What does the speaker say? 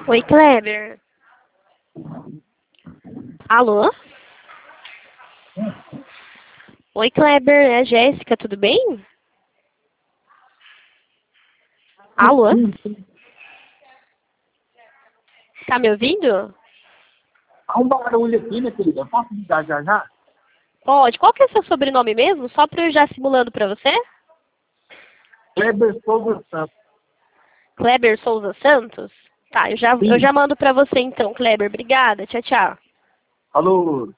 Oi, Kleber. Alô? Oi, Kleber. É a Jéssica, tudo bem? Alô? Tá me ouvindo? Há um barulho aqui, minha querida. Eu posso ligar já já? Pode. Qual que é o seu sobrenome mesmo? Só pra eu já simulando pra você? Kleber Souza Santos. Kleber Souza Santos? Tá, eu já Sim. mando pra você então, Kleber. Obrigada. Tchau, tchau. Alô.